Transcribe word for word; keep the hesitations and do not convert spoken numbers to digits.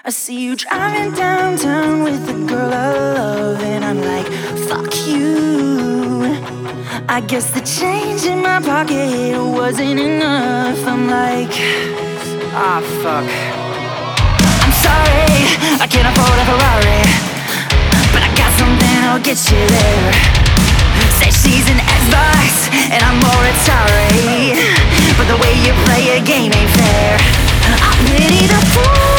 I see you driving downtown with the girl I love, and I'm like, fuck you. I guess the change in my pocket wasn't enough. I'm like, ah, fuck. I'm sorry, I can't afford a Ferrari, but I got something that'll get you there. Say she's an Xbox, and I'm more Atari, but the way you play your game ain't fair. I pity the fool